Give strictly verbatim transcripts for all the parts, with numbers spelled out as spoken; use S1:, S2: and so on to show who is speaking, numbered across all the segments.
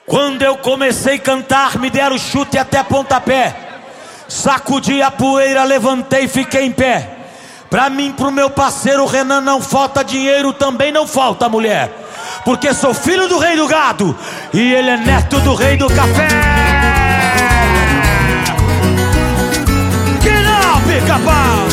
S1: Quando eu comecei a cantar, me deram chute até pontapé. Sacudi a poeira, levantei e fiquei em pé. Pra mim, pro meu parceiro Renan, não falta dinheiro, também não falta mulher. Porque sou filho do rei do gado e ele é neto do rei do café. Que não, pica-pau!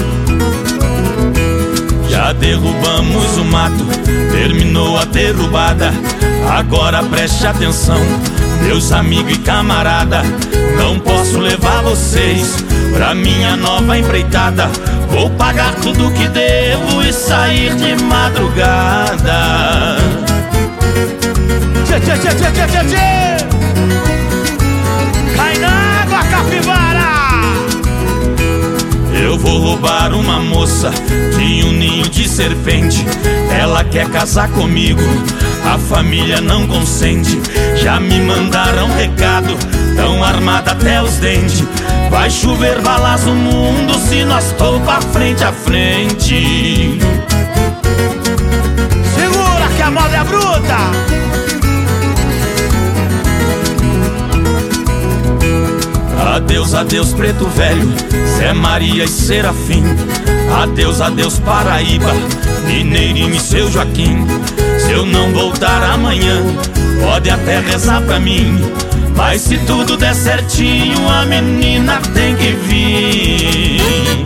S2: Já derrubamos o mato, terminou a derrubada. Agora preste atenção, meus amigos e camarada. Não posso levar vocês pra minha nova empreitada. Vou pagar tudo que devo e sair de madrugada.
S1: Tchê, tchê, tchê, tchê, tchê, tchê, tchê. Cai na água, capivara.
S2: Eu vou roubar uma moça de um ninho de serpente. Ela quer casar comigo, a família não consente. Já me mandaram recado, tão armada até os dentes. Vai chover balas no mundo se nós topa frente a frente.
S1: Segura que a moda é bruta.
S2: Adeus, adeus, preto velho, Zé Maria e Serafim. Adeus, adeus, Paraíba, Mineirinho e seu Joaquim. Se eu não voltar amanhã, pode até rezar pra mim. Mas se tudo der certinho, a menina tem que vir.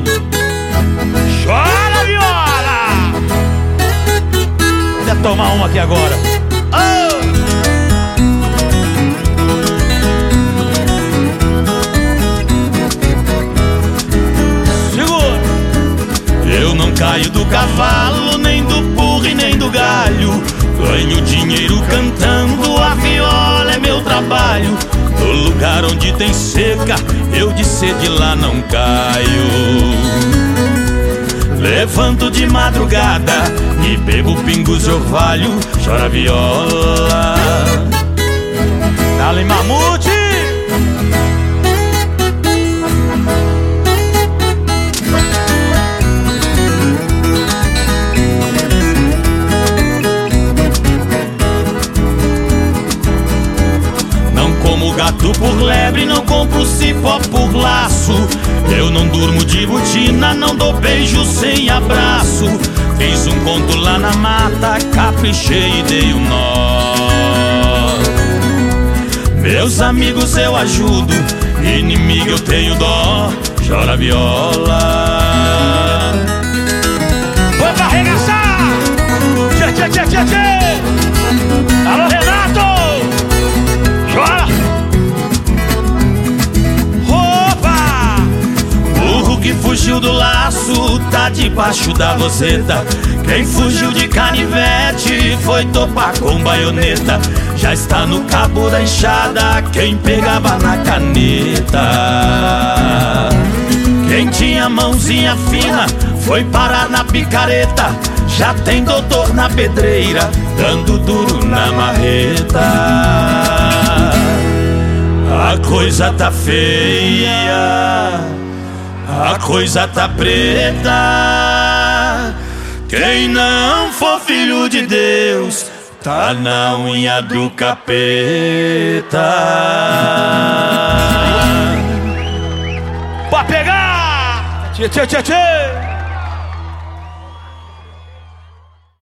S1: Chora, viola! Vou tomar uma aqui agora. Oh!
S2: Eu não caio do cavalo, nem do burro e nem do galho. Ganho dinheiro cantando, a viola é meu trabalho. No lugar onde tem seca, eu de sede lá não caio. Levanto de madrugada e bebo pingos de orvalho. Chora viola.
S1: Dale mamute.
S2: Gato por lebre, não compro cipó por laço. Eu não durmo de botina, não dou beijo sem abraço. Fiz um conto lá na mata, caprichei e dei um nó. Meus amigos eu ajudo, inimigo eu tenho dó. Chora viola.
S1: Foi pra arregaçar. Tchê, tchê, tchê, tchê, tchê. Alô, Renato. Chora.
S2: Que fugiu do laço, tá debaixo da roseta. Quem fugiu de canivete foi topar com baioneta. Já está no cabo da enxada quem pegava na caneta. Quem tinha mãozinha fina foi parar na picareta. Já tem doutor na pedreira, dando duro na marreta. A coisa tá feia, a coisa tá preta. Quem não for filho de Deus tá na unha do capeta.
S1: Pra pegar! Tchê, tchê, tchê, tchê.